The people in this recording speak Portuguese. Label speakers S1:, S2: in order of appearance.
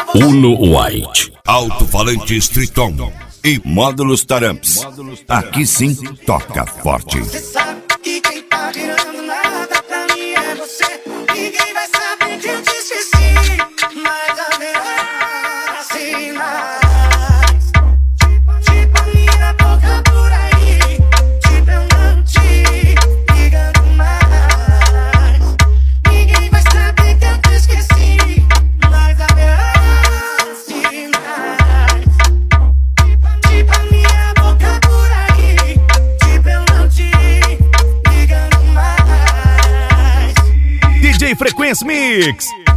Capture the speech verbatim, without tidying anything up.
S1: Uno White,
S2: Alto-falante Streeton e módulos Taramps. Aqui sim toca forte.
S3: Você sabe que quem tá virando nada pra mim é você. Ninguém vai saber que eu te esqueci, mas haverá sinais. Tipo a minha boca por aí, tipo eu não te ligando mais. Ninguém vai saber que eu te esqueci, mas haverá sinais. Tipo a minha boca por aí, tipo eu não te ligando mais.
S4: D J Frequência Mix.